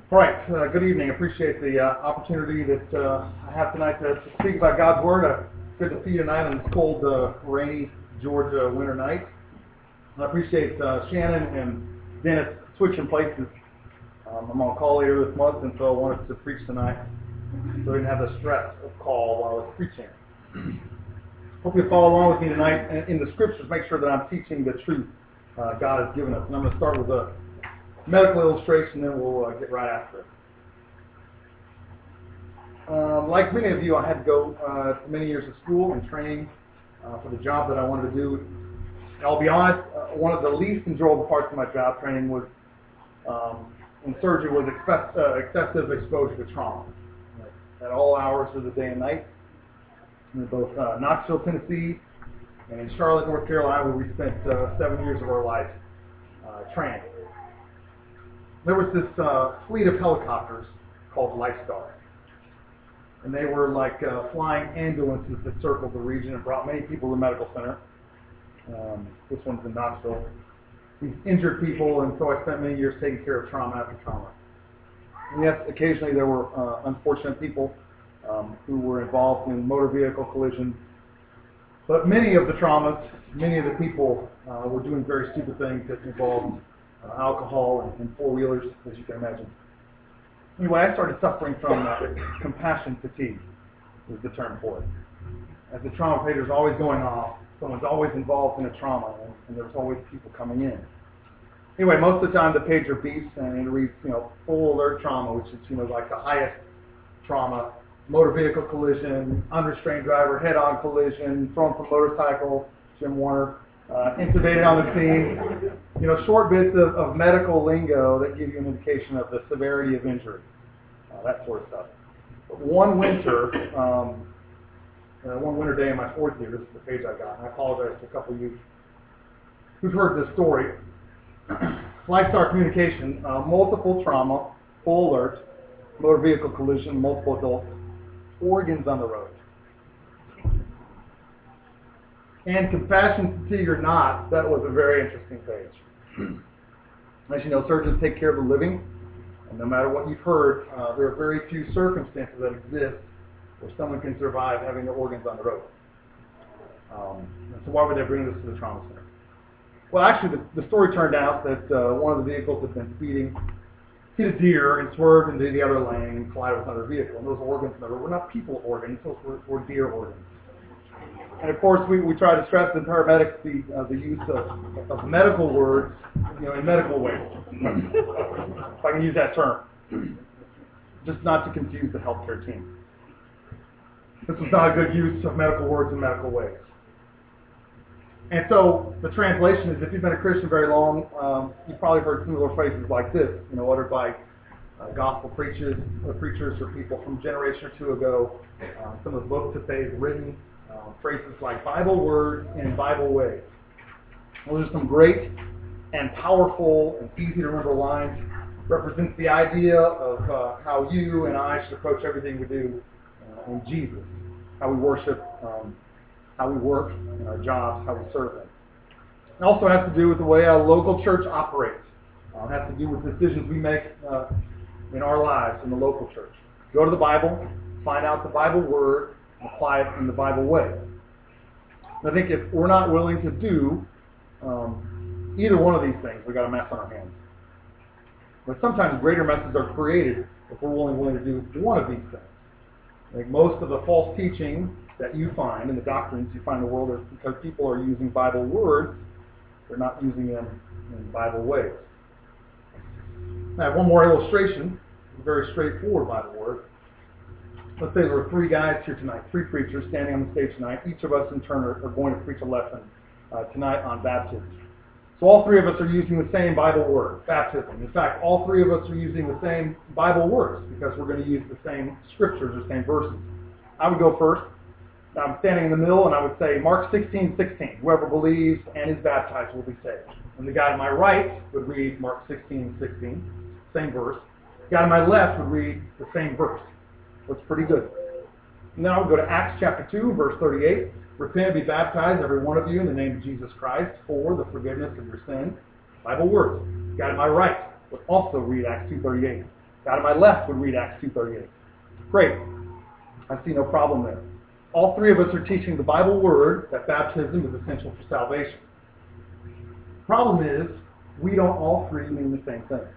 All right, good evening. Appreciate the opportunity that I have tonight to speak about God's Word. It's good to see you tonight on this cold, rainy Georgia winter night. I appreciate Shannon and Dennis switching places. I'm on call later this month, and so I wanted to preach tonight so I didn't have the stress of call while I was preaching. Hope you follow along with me tonight in the Scriptures. Make sure that I'm teaching the truth God has given us. And I'm going to start with a medical illustration, then we'll get right after it. Like many of you, I had to go to many years of school and training for the job that I wanted to do. And I'll be honest, one of the least enjoyable parts of my job training was in surgery was excessive exposure to trauma at all hours of the day and night. In both Knoxville, Tennessee, and in Charlotte, North Carolina, where we spent 7 years of our life training. There was this fleet of helicopters called Lifestar. And they were like flying ambulances that circled the region and brought many people to the medical center. This one's in Knoxville. These injured people, and so I spent many years taking care of trauma after trauma. And yes, occasionally there were unfortunate people who were involved in motor vehicle collisions. But many of the traumas, many of the people were doing very stupid things that involved alcohol and four-wheelers, as you can imagine. Anyway, I started suffering from compassion fatigue, was the term for it. As the trauma pager's always going off, someone's always involved in a trauma, and there's always people coming in. Anyway, most of the time the pager beeps and it reads, full alert trauma, which is, like the highest trauma, motor vehicle collision, unrestrained driver, head-on collision, thrown from motorcycle, Jim Warner, intubated on the scene. Short bits of medical lingo that give you an indication of the severity of injury, that sort of stuff. But one winter day in my fourth year, this is the page I got, and I apologize to a couple of you who've heard this story. Lifestar Communication, multiple trauma, full alert, motor vehicle collision, multiple adults, organs on the road. And compassion fatigue or not, that was a very interesting page. As you know, surgeons take care of the living, and no matter what you've heard, there are very few circumstances that exist where someone can survive having their organs on the road. And so why would they bring this to the trauma center? Well, actually, the story turned out that one of the vehicles had been speeding, hit a deer, and swerved into the other lane and collided with another vehicle. And those organs in the road were not people organs, those were deer organs. And of course, we try to stress to paramedics the use of medical words, in medical ways, if I can use that term, just not to confuse the healthcare team. This was not a good use of medical words in medical ways. And so the translation is, if you've been a Christian very long, you've probably heard similar phrases like this, uttered by gospel preachers or people from a generation or two ago. Some of the books that they've written, phrases like Bible words in Bible ways. Those are some great and powerful and easy to remember lines. Represents the idea of how you and I should approach everything we do in Jesus, how we worship, how we work in our jobs, how we serve Him. It also has to do with the way a local church operates. It has to do with decisions we make in our lives in the local church. Go to the Bible, find out the Bible word, apply it in the Bible way. And I think if we're not willing to do either one of these things, we've got a mess on our hands. But sometimes greater messes are created if we're willing to do one of these things. I think most of the false teaching that you find and the doctrines you find in the world are because people are using Bible words, they're not using them in Bible ways. I have one more illustration, a very straightforward Bible word. Let's say there were three guys here tonight, three preachers standing on the stage tonight. Each of us in turn are going to preach a lesson tonight on baptism. So all three of us are using the same Bible word, baptism. In fact, all three of us are using the same Bible words because we're going to use the same scriptures or same verses. I would go first. I'm standing in the middle and I would say Mark 16:16. Whoever believes and is baptized will be saved. And the guy to my right would read Mark 16:16, same verse. The guy to my left would read the same verse. That's pretty good. And then I would go to Acts chapter 2, verse 38. Repent and be baptized, every one of you, in the name of Jesus Christ, for the forgiveness of your sins. Bible words. The guy to my right would also read Acts 2:38. Guy to my left would read Acts 2:38. Great. I see no problem there. All three of us are teaching the Bible word that baptism is essential for salvation. The problem is, we don't all three mean the same thing.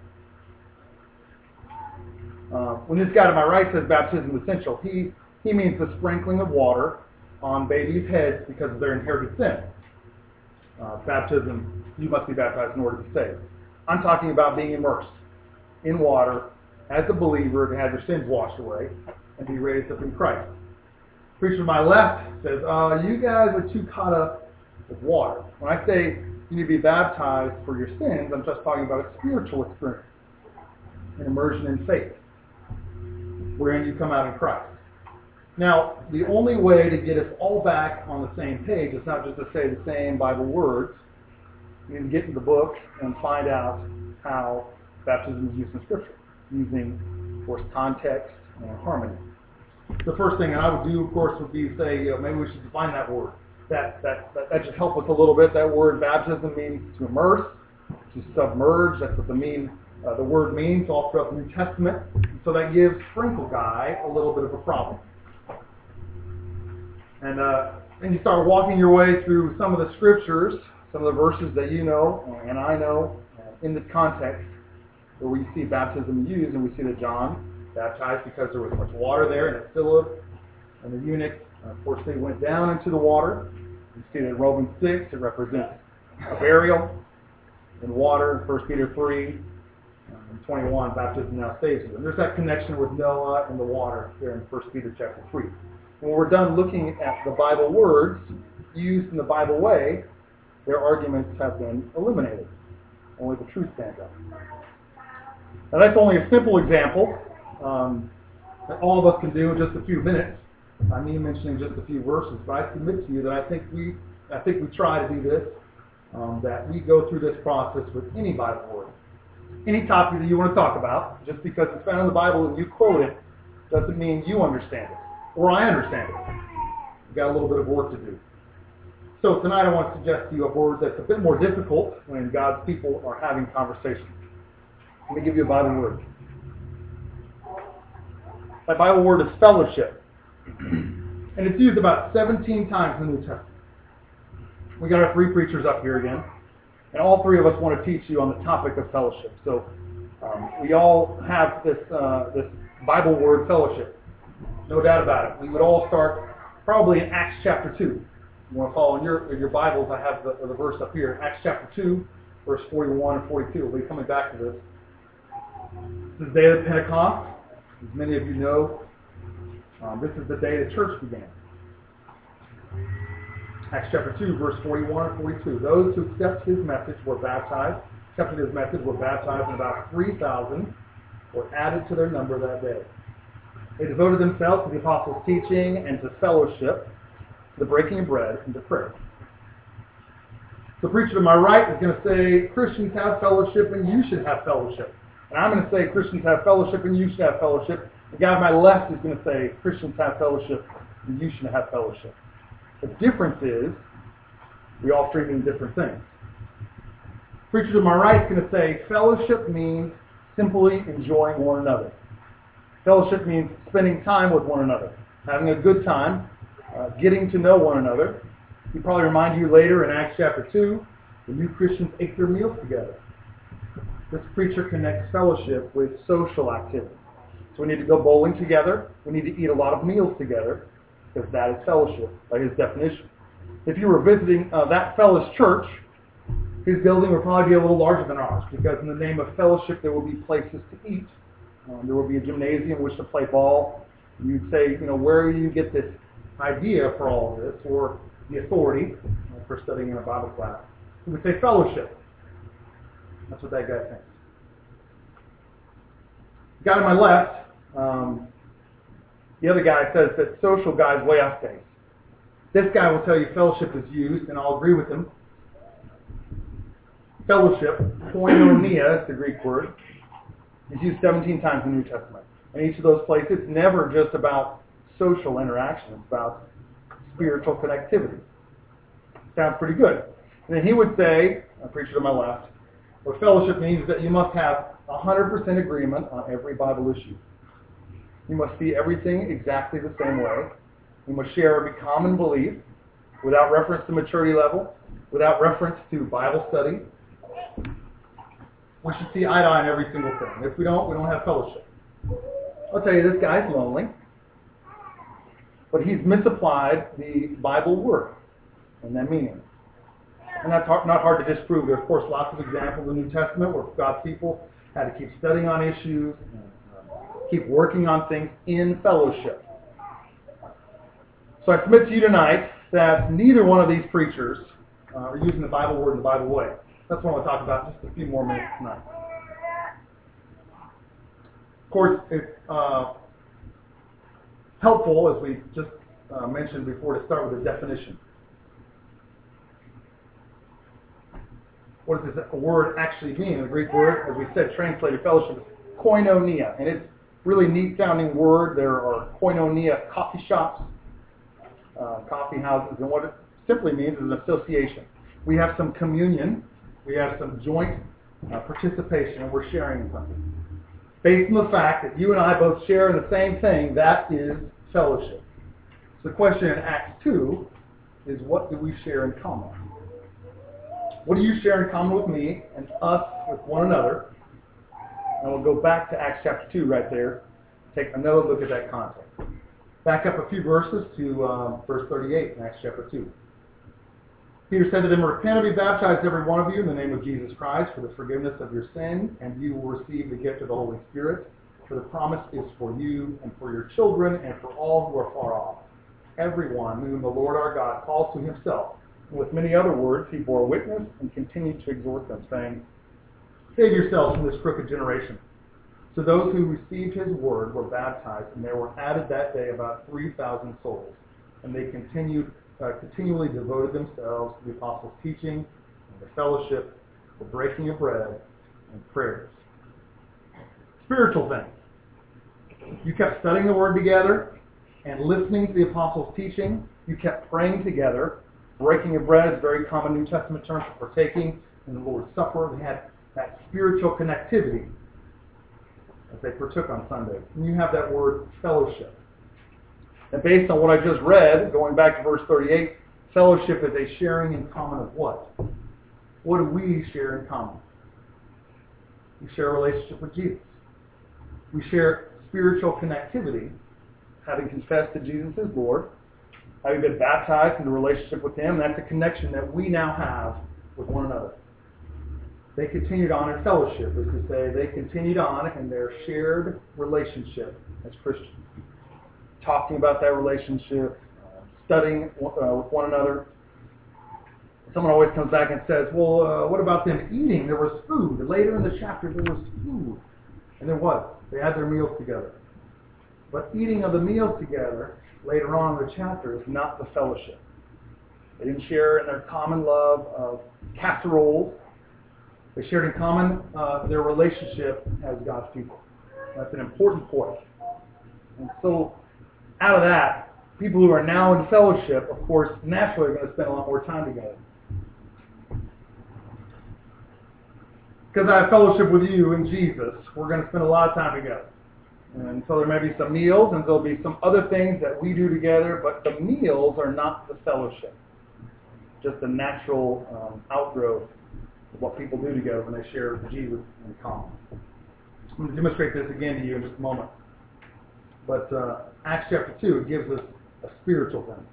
When this guy to my right says baptism is essential, he means the sprinkling of water on babies' heads because of their inherited sin. Baptism, you must be baptized in order to be saved. I'm talking about being immersed in water as a believer to have your sins washed away and be raised up in Christ. The preacher to my left says, you guys are too caught up with water. When I say you need to be baptized for your sins, I'm just talking about a spiritual experience, an immersion in faith, wherein you come out in Christ. Now, the only way to get us all back on the same page is not just to say the same Bible words. You need to get in the book and find out how baptism is used in Scripture, using, of course, context and harmony. The first thing I would do, of course, would be say, maybe we should define that word. That should help us a little bit. That word baptism means to immerse, to submerge. That's what the word means all throughout the New Testament. So that gives Sprinkle Guy a little bit of a problem. And you start walking your way through some of the scriptures, some of the verses that you know and I know in this context, where we see baptism used, and we see that John baptized because there was much water there, and that Philip and the eunuch, of course, they went down into the water. You see that in Romans 6, it represents a burial in water. 1 Peter 3 and 21, baptism now saves you. And there's that connection with Noah and the water there in 1 Peter chapter 3. When we're done looking at the Bible words used in the Bible way, their arguments have been eliminated. Only the truth stands up. Now that's only a simple example that all of us can do in just a few minutes. I mean mentioning just a few verses, but I submit to you that I think we try to do this, that we go through this process with any Bible word. Any topic that you want to talk about, just because it's found in the Bible and you quote it, doesn't mean you understand it, or I understand it. We've got a little bit of work to do. So tonight I want to suggest to you a word that's a bit more difficult when God's people are having conversations. Let me give you a Bible word. That Bible word is fellowship. And it's used about 17 times in the New Testament. We got our three preachers up here again. And all three of us want to teach you on the topic of fellowship. So we all have this Bible word fellowship. No doubt about it. We would all start probably in Acts chapter 2. You want to follow in your Bibles, I have the verse up here. Acts chapter 2, verse 41 and 42. We'll be coming back to this. This is the day of Pentecost. As many of you know, this is the day the church began. Acts chapter 2, verse 41 and 42. Those who accepted his message were baptized, and about 3,000 were added to their number that day. They devoted themselves to the apostles' teaching and to fellowship, to the breaking of bread, and to prayer. The preacher to my right is going to say, Christians have fellowship and you should have fellowship. And I'm going to say, Christians have fellowship and you should have fellowship. The guy on my left is going to say, Christians have fellowship and you should have fellowship. The difference is, we all three mean different things. The preacher to my right is going to say, fellowship means simply enjoying one another. Fellowship means spending time with one another, having a good time, getting to know one another. He probably remind you later in Acts chapter 2, the new Christians ate their meals together. This preacher connects fellowship with social activity. So we need to go bowling together. We need to eat a lot of meals together, because that is fellowship by his definition. If you were visiting that fellow's church, his building would probably be a little larger than ours, because in the name of fellowship there will be places to eat. There will be a gymnasium in which to play ball. You'd say, where do you get this idea for all of this, or the authority for studying in a Bible class? He would say fellowship. That's what that guy thinks. The guy on my left, the other guy says that social guys way off base. This guy will tell you fellowship is used, and I'll agree with him. Fellowship, koinonia is the Greek word, is used 17 times in the New Testament. And each of those places, it's never just about social interaction. It's about spiritual connectivity. Sounds pretty good. And then he would say, a preacher to my left, what fellowship means is that you must have 100% agreement on every Bible issue. You must see everything exactly the same way. You must share every common belief without reference to maturity level, without reference to Bible study. We should see eye to eye on every single thing. If we don't have fellowship. I'll tell you, this guy's lonely, but he's misapplied the Bible word and that meaning. And that's not hard to disprove. There are, of course, lots of examples in the New Testament where God's people had to keep studying on issues, and keep working on things in fellowship. So I submit to you tonight that neither one of these preachers are using the Bible word in the Bible way. That's what I want to talk about just a few more minutes tonight. Of course, it's helpful, as we just mentioned before, to start with a definition. What does this word actually mean? The Greek word, as we said, translated fellowship, is koinonia. And it's really neat sounding word. There are koinonia coffee shops, coffee houses, and what it simply means is an association. We have some communion, we have some joint participation, and we're sharing something. Based on the fact that you and I both share in the same thing, that is fellowship. So the question in Acts 2 is, what do we share in common? What do you share in common with me and us with one another? And we'll go back to Acts chapter 2 right there. Take another look at that context. Back up a few verses to verse 38 in Acts chapter 2. Peter said to them, "Repent and be baptized, every one of you, in the name of Jesus Christ, for the forgiveness of your sin, and you will receive the gift of the Holy Spirit. For the promise is for you and for your children and for all who are far off, everyone whom the Lord our God calls to himself." And with many other words, he bore witness and continued to exhort them, saying, "Save yourselves from this crooked generation." So those who received his word were baptized, and there were added that day about 3,000 souls. And they continually devoted themselves to the apostles' teaching, and the fellowship, the breaking of bread, and prayers. Spiritual things. You kept studying the word together and listening to the apostles' teaching. You kept praying together. Breaking of bread is a very common New Testament term for partaking in the Lord's Supper. They had that spiritual connectivity as they partook on Sundays. And you have that word fellowship. And based on what I just read, going back to verse 38, fellowship is a sharing in common of what? What do we share in common? We share a relationship with Jesus. We share spiritual connectivity, having confessed that Jesus is Lord, having been baptized into a relationship with him. That's a connection that we now have with one another. They continued on in fellowship, as to say, they continued on in their shared relationship as Christians. Talking about that relationship, studying with one another. Someone always comes back and says, well, what about them eating? There was food. Later in the chapter, there was food. And there was. They had their meals together. But eating of the meals together, later on in the chapter, is not the fellowship. They didn't share in their common love of casseroles. They shared in common their relationship as God's people. That's an important point. And so, out of that, people who are now in fellowship, of course, naturally are going to spend a lot more time together. Because I have fellowship with you in Jesus, we're going to spend a lot of time together. And so there may be some meals, and there'll be some other things that we do together, but the meals are not the fellowship. Just a natural outgrowth of what people do together when they share Jesus in common. I'm going to demonstrate this again to you in just a moment. But Acts chapter 2 gives us a spiritual thing.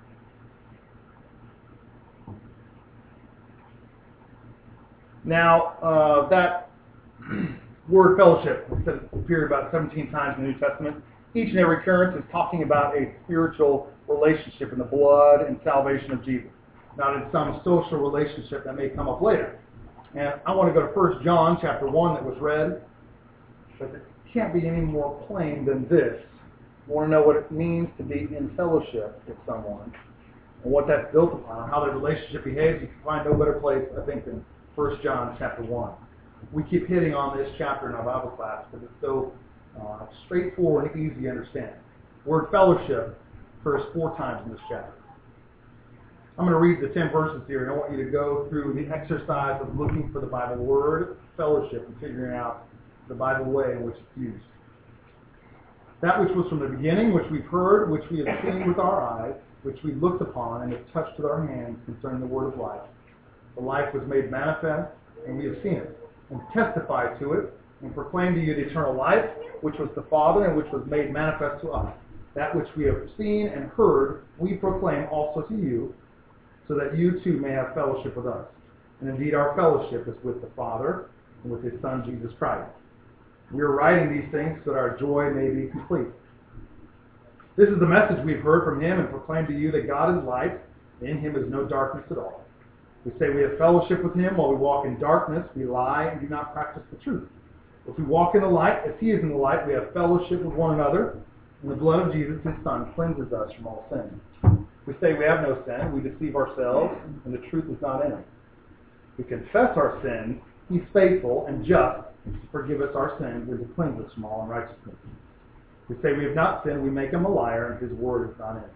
Now, that word fellowship, it says it's appeared about 17 times in the New Testament. Each and every occurrence is talking about a spiritual relationship in the blood and salvation of Jesus, not in some social relationship that may come up later. And I want to go to 1 John chapter 1 that was read, because it can't be any more plain than this. You want to know what it means to be in fellowship with someone, and what that's built upon, how the relationship behaves. You can find no better place, I think, than 1 John chapter 1. We keep hitting on this chapter in our Bible class because it's so straightforward and easy to understand. The word fellowship occurs 4 times in this chapter. I'm going to read the 10 verses here, and I want you to go through the exercise of looking for the Bible word fellowship and figuring out the Bible way in which it's used. That which was from the beginning, which we've heard, which we have seen with our eyes, which we've looked upon and have touched with our hands concerning the word of life. The life was made manifest, and we have seen it, and testified to it, and proclaimed to you the eternal life, which was the Father, and which was made manifest to us. That which we have seen and heard, we proclaim also to you, so that you too may have fellowship with us. And indeed our fellowship is with the Father, and with His Son, Jesus Christ. We are writing these things so that our joy may be complete. This is the message we've heard from Him and proclaimed to you, that God is light, and in Him is no darkness at all. We say we have fellowship with Him while we walk in darkness. We lie and do not practice the truth. If we walk in the light, as He is in the light, we have fellowship with one another, and the blood of Jesus, His Son, cleanses us from all sin. We say we have no sin, we deceive ourselves, and the truth is not in us. We confess our sins, He's faithful and just to forgive us our sins and to cleanse us from all unrighteousness. We say we have not sinned, we make Him a liar, and His word is not in us.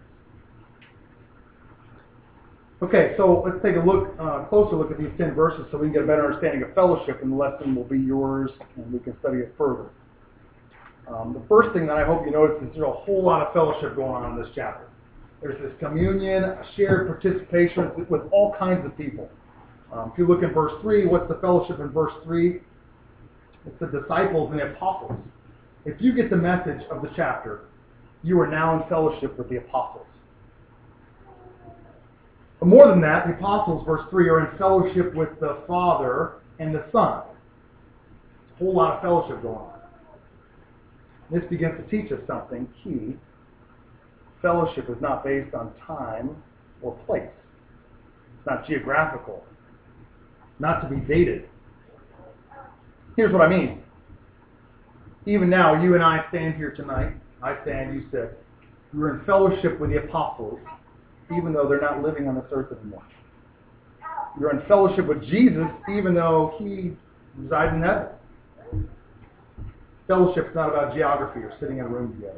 Okay, so let's take a closer look at these 10 verses so we can get a better understanding of fellowship, and the lesson will be yours, and we can study it further. The first thing that I hope you notice is there's a whole lot of fellowship going on in this chapter. There's this communion, a shared participation with all kinds of people. If you look in verse 3, what's the fellowship in verse 3? It's the disciples and the apostles. If you get the message of the chapter, you are now in fellowship with the apostles. But more than that, the apostles, verse 3, are in fellowship with the Father and the Son. There's a whole lot of fellowship going on. This begins to teach us something key. Fellowship is not based on time or place. It's not geographical. Not to be dated. Here's what I mean. Even now, you and I stand here tonight. I stand, you sit. We're in fellowship with the apostles, even though they're not living on this earth anymore. You're in fellowship with Jesus, even though He resides in heaven. Fellowship's not about geography or sitting in a room together.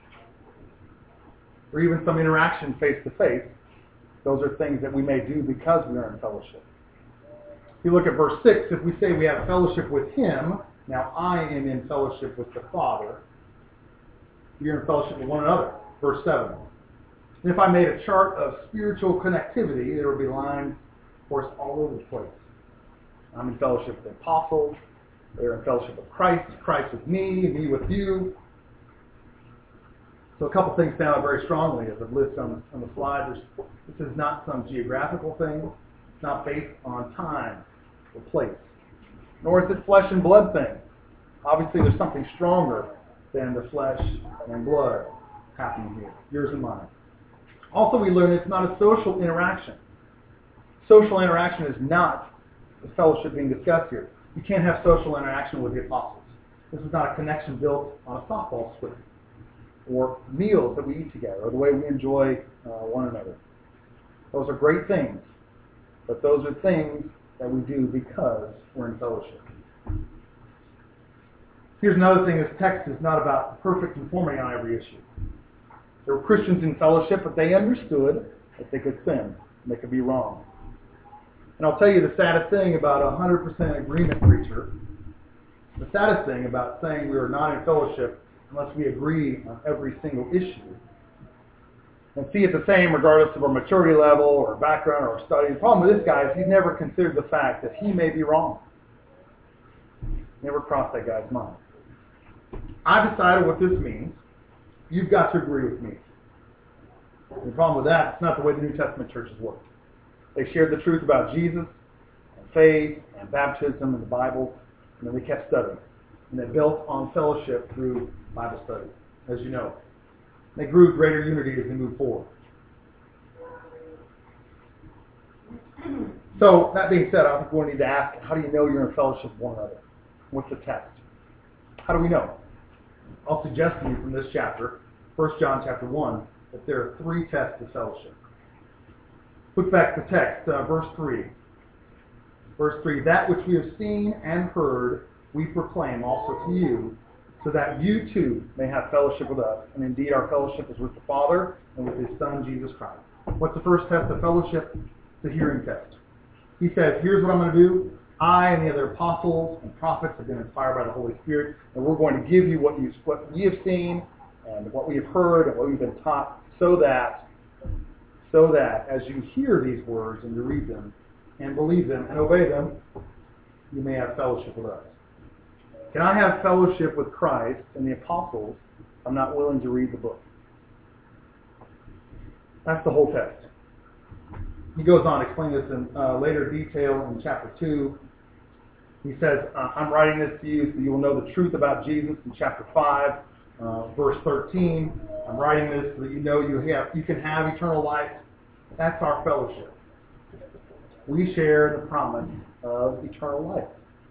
Or even some interaction face to face. Those are things that we may do because we are in fellowship. If you look at verse 6, if we say we have fellowship with Him, now I am in fellowship with the Father, you're in fellowship with one another. Verse 7. And if I made a chart of spiritual connectivity, there would be lines, of course, all over the place. I'm in fellowship with the apostles. They're in fellowship with Christ. Christ with me with you. So a couple things stand out very strongly as I've listed on the slide. This is not some geographical thing. It's not based on time or place. Nor is it flesh and blood thing. Obviously, there's something stronger than the flesh and blood happening here. Yours and mine. Also, we learn it's not a social interaction. Social interaction is not the fellowship being discussed here. You can't have social interaction with the apostles. This is not a connection built on a softball swing, or meals that we eat together, or the way we enjoy one another. Those are great things, but those are things that we do because we're in fellowship. Here's another thing. This text is not about perfect conformity on every issue. There were Christians in fellowship, but they understood that they could sin, and they could be wrong. And I'll tell you the saddest thing about a 100% agreement preacher, the saddest thing about saying we are not in fellowship unless we agree on every single issue, and see it the same regardless of our maturity level or background or study. The problem with this guy is he's never considered the fact that he may be wrong. Never crossed that guy's mind. I've decided what this means. You've got to agree with me. The problem with that, it's not the way the New Testament churches work. They shared the truth about Jesus and faith and baptism and the Bible, and then they kept studying. And they built on fellowship through Bible study, as you know. They grew greater unity as they moved forward. So, that being said, I think we'll need to ask, how do you know you're in fellowship with one another? What's the test? How do we know? I'll suggest to you from this chapter, 1 John chapter 1, that there are 3 tests of fellowship. Look back at the text, verse 3. Verse 3, that which we have seen and heard, we proclaim also to you, so that you too may have fellowship with us. And indeed our fellowship is with the Father and with His Son, Jesus Christ. What's the first test of fellowship? It's a hearing test. He says, here's what I'm going to do. I and the other apostles and prophets have been inspired by the Holy Spirit, and we're going to give you what we have seen and what we have heard and what we've been taught, so that as you hear these words and you read them and believe them and obey them, you may have fellowship with us. Can I have fellowship with Christ and the apostles if I'm not willing to read the book? That's the whole test. He goes on to explain this in later detail in chapter 2. He says, I'm writing this to you so you will know the truth about Jesus in chapter 5, verse 13. I'm writing this so that you know you can have eternal life. That's our fellowship. We share the promise of eternal life.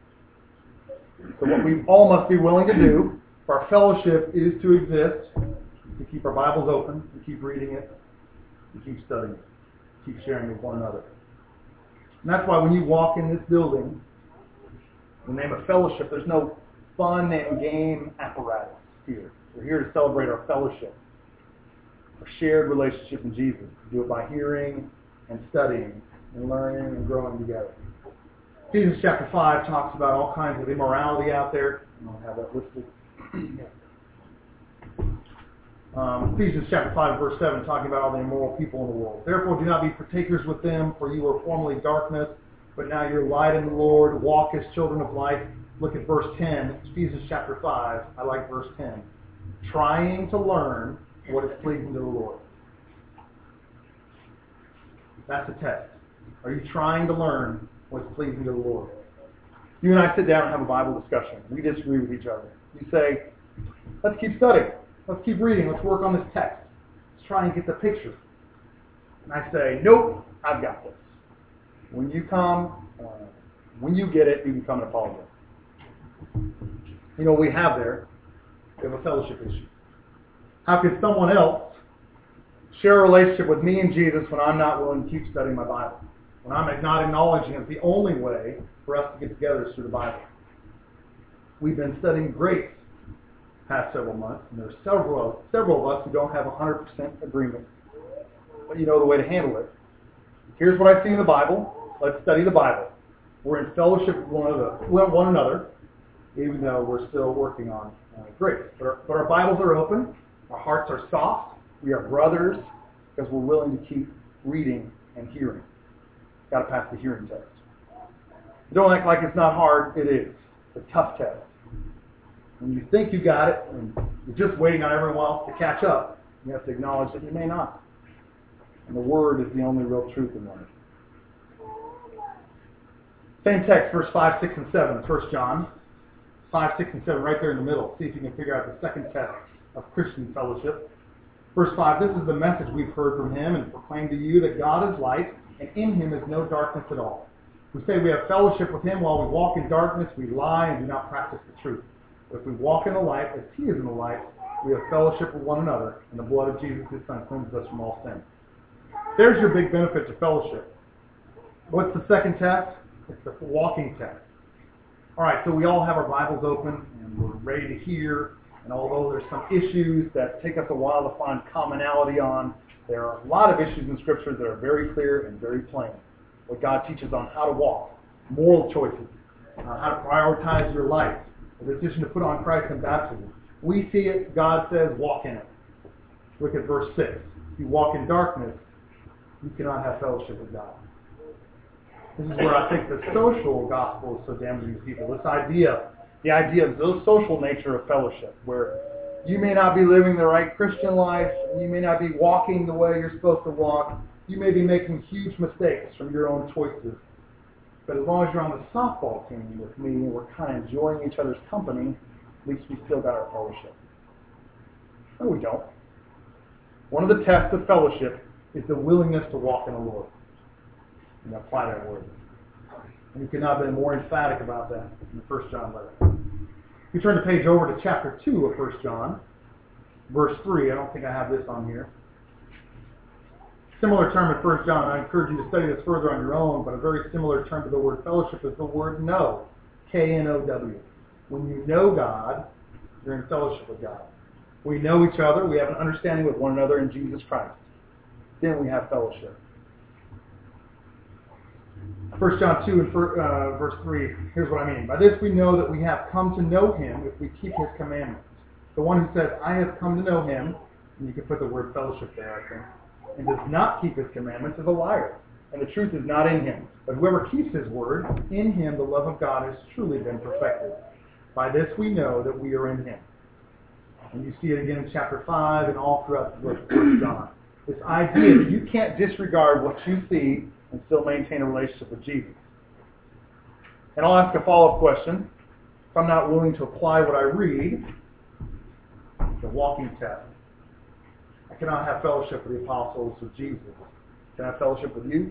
So what we all must be willing to do for our fellowship is to exist, to keep our Bibles open, to keep reading it, to keep studying it, to keep sharing with one another. And that's why when you walk in this building, in the name of fellowship, there's no fun and game apparatus here. We're here to celebrate our fellowship, our shared relationship in Jesus. We do it by hearing and studying and learning and growing together. Ephesians chapter 5 talks about all kinds of immorality out there. I don't have that listed. Ephesians chapter 5 verse 7 talking about all the immoral people in the world. Therefore do not be partakers with them, for you were formerly darkness, but now you're light in the Lord. Walk as children of light. Look at verse 10, Ephesians chapter 5. I like verse 10. Trying to learn what is pleasing to the Lord. That's the test. Are you trying to learn what's pleasing to the Lord? You and I sit down and have a Bible discussion. We disagree with each other. You say, let's keep studying. Let's keep reading. Let's work on this text. Let's try and get the picture. And I say, nope, I've got this. When you get it, you can come and apologize. You know what we have there? We have a fellowship issue. How can someone else share a relationship with me and Jesus when I'm not willing to keep studying my Bible? When I'm not acknowledging it, the only way for us to get together is through the Bible. We've been studying grace past several months, and there's several of us who don't have 100% agreement. But you know the way to handle it. Here's what I see in the Bible. Let's study the Bible. We're in fellowship with one another, even though we're still working on grace. But our Bibles are open. Our hearts are soft. We are brothers because we're willing to keep reading and hearing. Got to pass the hearing test. Don't act like it's not hard. It is. It's a tough test. When you think you got it and you're just waiting on everyone else to catch up, you have to acknowledge that you may not. And the Word is the only real truth in life. Same text, verse 5, 6, and 7, 1 John. 5, 6, and 7, right there in the middle. See if you can figure out the second test of Christian fellowship. Verse 5, this is the message we've heard from him and proclaimed to you, that God is light, and in him is no darkness at all. We say we have fellowship with him while we walk in darkness, we lie and do not practice the truth. But if we walk in the light as he is in the light, we have fellowship with one another, and the blood of Jesus, his Son, cleanses us from all sin. There's your big benefit to fellowship. What's the second test? It's the walking test. All right, so we all have our Bibles open, and we're ready to hear. And although there's some issues that take us a while to find commonality on, there are a lot of issues in Scripture that are very clear and very plain. What God teaches on how to walk, moral choices, how to prioritize your life, the decision to put on Christ in baptism. We see it, God says, walk in it. Look at verse 6. If you walk in darkness, you cannot have fellowship with God. This is where I think the social gospel is so damaging to people. The idea of the social nature of fellowship, where you may not be living the right Christian life, you may not be walking the way you're supposed to walk, you may be making huge mistakes from your own choices. But as long as you're on the softball team with me and we're kind of enjoying each other's company, at least we still got our fellowship. No, we don't. One of the tests of fellowship is the willingness to walk in the Lord and apply that word. And you could not have been more emphatic about that in the 1 John letter. If you turn the page over to chapter 2 of 1 John, verse 3, I don't think I have this on here. Similar term in 1 John. I encourage you to study this further on your own, but a very similar term to the word fellowship is the word know. K-N-O-W. When you know God, you're in fellowship with God. We know each other. We have an understanding with one another in Jesus Christ. Then we have fellowship. 1 John 2 and verse 3, here's what I mean. By this we know that we have come to know him if we keep his commandments. The one who says, I have come to know him, and you can put the word fellowship there, I think, and does not keep his commandments is a liar, and the truth is not in him. But whoever keeps his word, in him the love of God has truly been perfected. By this we know that we are in him. And you see it again in chapter 5 and all throughout the book of John. This idea that you can't disregard what you see and still maintain a relationship with Jesus. And I'll ask a follow-up question. If I'm not willing to apply what I read, the walking test. I cannot have fellowship with the apostles of Jesus. Can I have fellowship with you?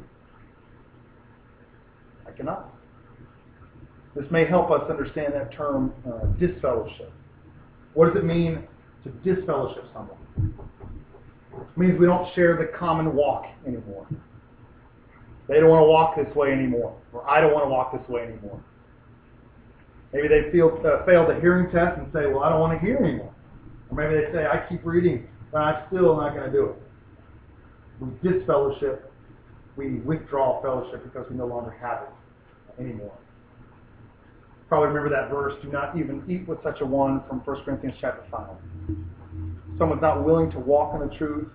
I cannot. This may help us understand that term, disfellowship. What does it mean to disfellowship someone? It means we don't share the common walk anymore. They don't want to walk this way anymore, or I don't want to walk this way anymore. Maybe they failed the hearing test and say, well, I don't want to hear anymore. Or maybe they say, I keep reading, but I'm still not going to do it. We disfellowship. We withdraw fellowship because we no longer have it anymore. Probably remember that verse, do not even eat with such a one, from 1 Corinthians chapter 5. Someone's not willing to walk in the truth.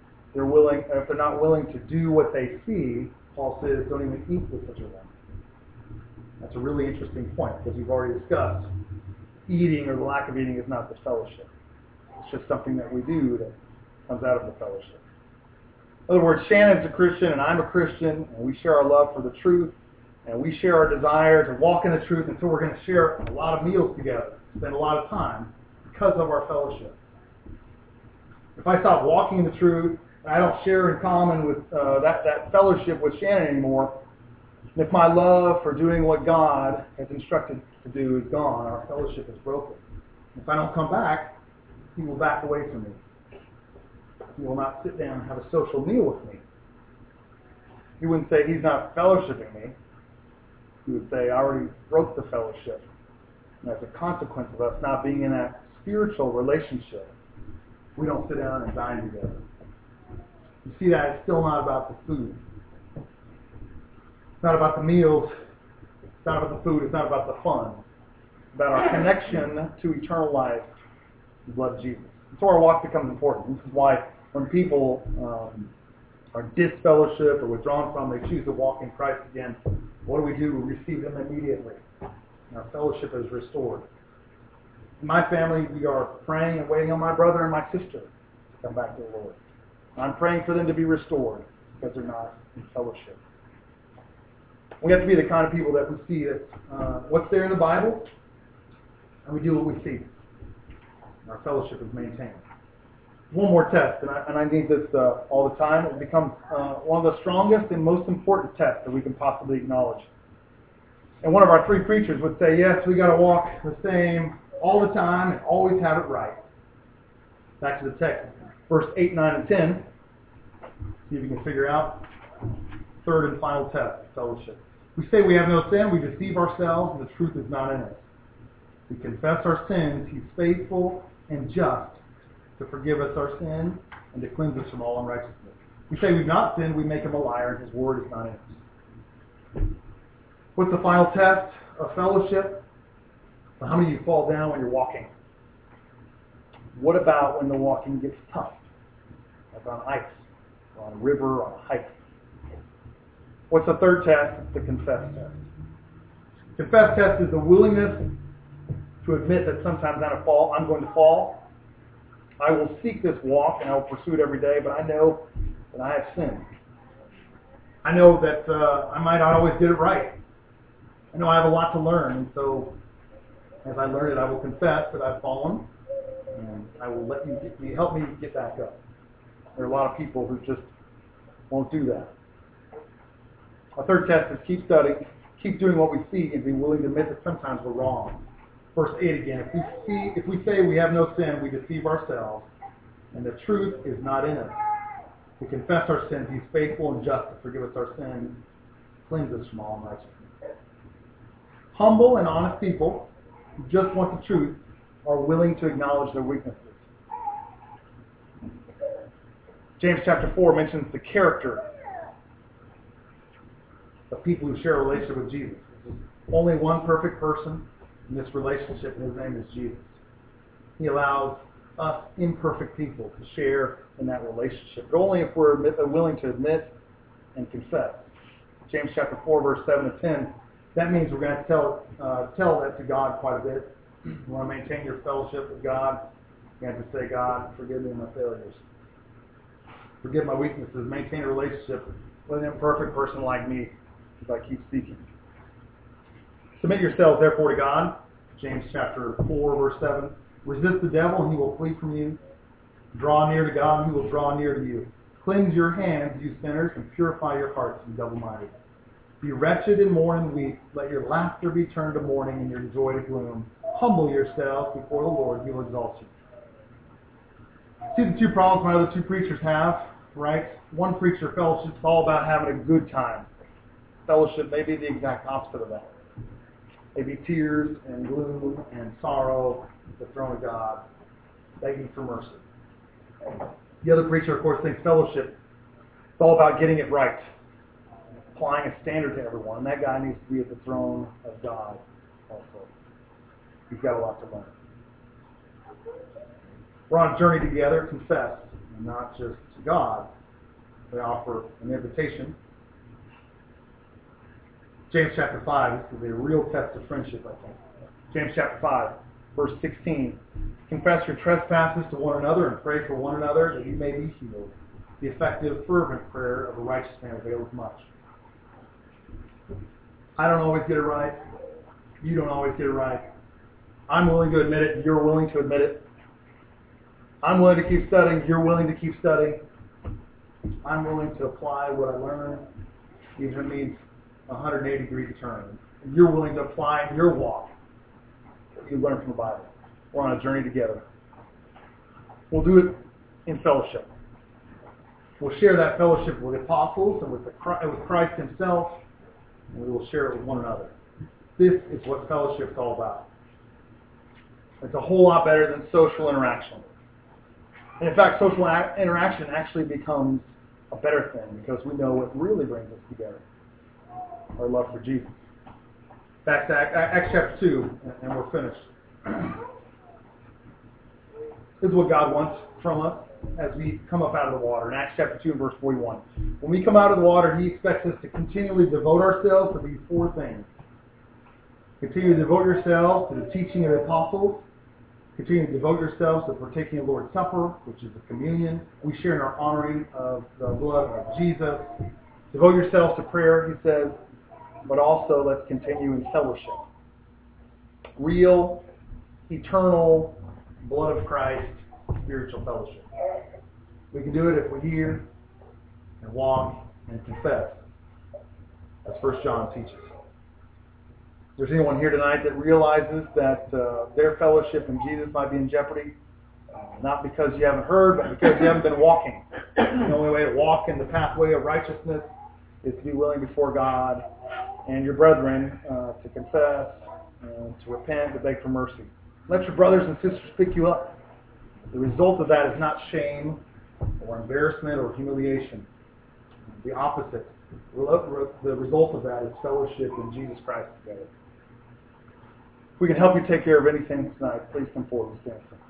If they're not willing to do what they see, Paul says, don't even eat with such a one. That's a really interesting point, because we've already discussed eating or the lack of eating is not the fellowship. It's just something that we do that comes out of the fellowship. In other words, Shannon's a Christian and I'm a Christian, and we share our love for the truth, and we share our desire to walk in the truth, and so we're going to share a lot of meals together, spend a lot of time because of our fellowship. If I stop walking in the truth, and I don't share in common with that fellowship with Shannon anymore, and if my love for doing what God has instructed to do is gone, our fellowship is broken. If I don't come back, he will back away from me. He will not sit down and have a social meal with me. He wouldn't say he's not fellowshipping me. He would say, I already broke the fellowship. And as a consequence of us not being in that spiritual relationship, we don't sit down and dine together. You see that it's still not about the food. It's not about the meals. It's not about the food. It's not about the fun. It's about our connection to eternal life in the blood of Jesus. So our walk becomes important. This is why when people are disfellowshipped or withdrawn from, they choose to walk in Christ again, what do? We receive them immediately. And our fellowship is restored. In my family, we are praying and waiting on my brother and my sister to come back to the Lord. I'm praying for them to be restored because they're not in fellowship. We have to be the kind of people that we see that what's there in the Bible, and we do what we see. And our fellowship is maintained. One more test, and I need this all the time. It becomes one of the strongest and most important tests that we can possibly acknowledge. And one of our three preachers would say, yes, we got to walk the same all the time and always have it right. Back to the text, verse 8, 9, and 10. See if you can figure out. Third and final test, fellowship. We say we have no sin, we deceive ourselves, and the truth is not in us. We confess our sins, he's faithful and just to forgive us our sin and to cleanse us from all unrighteousness. We say we've not sinned, we make him a liar, and his word is not in us. What's the final test of fellowship? Well, how many of you fall down when you're walking? What about when the walking gets tough? Like on ice, or on a river, or on a hike? What's the third test? It's the confess test. Confess test is the willingness to admit that sometimes I'm going to fall. I will seek this walk and I will pursue it every day, but I know that I have sinned. I know that I might not always get it right. I know I have a lot to learn, and so as I learn it, I will confess that I've fallen, and I will let you help me get back up. There are a lot of people who just won't do that. Our third test is keep studying, keep doing what we see, and be willing to admit that sometimes we're wrong. Verse 8 again, if we say we have no sin, we deceive ourselves, and the truth is not in us. We confess our sins, he's faithful and just to forgive us our sins, cleanse us from all unrighteousness. Humble and honest people who just want the truth are willing to acknowledge their weaknesses. James chapter 4 mentions the character of people who share a relationship with Jesus. There's only one perfect person in this relationship, and his name is Jesus. He allows us imperfect people to share in that relationship, but only if we're willing to admit and confess. James chapter 4, verse 7 to 10. That means we're going to tell that to God quite a bit. You want to maintain your fellowship with God, you have to say, God, forgive me my failures. Forgive my weaknesses. Maintain a relationship with an imperfect person like me as I keep seeking. Submit yourselves, therefore, to God. James chapter 4, verse 7. Resist the devil, and he will flee from you. Draw near to God, and he will draw near to you. Cleanse your hands, you sinners, and purify your hearts, you double-minded. Be wretched and mourn and weep. Let your laughter be turned to mourning and your joy to gloom. Humble yourselves before the Lord, he will exalt you. See the two problems my other two preachers have, right? One preacher, fellowship, is all about having a good time. Fellowship may be the exact opposite of that. Maybe tears and gloom and sorrow at the throne of God, begging for mercy. The other preacher, of course, thinks fellowship is all about getting it right, applying a standard to everyone. And that guy needs to be at the throne of God also. He's got a lot to learn. We're on a journey together, confess, and not just to God. We offer an invitation. James chapter 5, this is a real test of friendship, I think. James chapter 5, verse 16. Confess your trespasses to one another and pray for one another that you may be healed. The effective, fervent prayer of a righteous man avails much. I don't always get it right. You don't always get it right. I'm willing to admit it. You're willing to admit it. I'm willing to keep studying. You're willing to keep studying. I'm willing to apply what I learn, even if it means a 180-degree turn. You're willing to apply in your walk what you learn from the Bible. We're on a journey together. We'll do it in fellowship. We'll share that fellowship with the apostles and with Christ himself, and we will share it with one another. This is what fellowship is all about. It's a whole lot better than social interaction. And in fact, social interaction actually becomes a better thing because we know what really brings us together. Our love for Jesus. Back to Acts chapter 2, and we're finished. This is what God wants from us as we come up out of the water. In Acts chapter 2 and verse 41. When we come out of the water, he expects us to continually devote ourselves to these four things. Continue to devote yourselves to the teaching of the apostles. Continue to devote yourselves to partaking of the Lord's Supper, which is the communion. We share in our honoring of the blood of Jesus. Devote yourselves to prayer, he says, but also let's continue in fellowship. Real, eternal, blood of Christ, spiritual fellowship. We can do it if we hear and walk and confess, as 1 John teaches. If there's anyone here tonight that realizes that their fellowship in Jesus might be in jeopardy, not because you haven't heard, but because you haven't been walking. The only way to walk in the pathway of righteousness is to be willing before God and your brethren to confess, to repent, to beg for mercy. Let your brothers and sisters pick you up. The result of that is not shame or embarrassment or humiliation. The opposite. The result of that is fellowship in Jesus Christ together. If we can help you take care of anything tonight, please come forward and stand.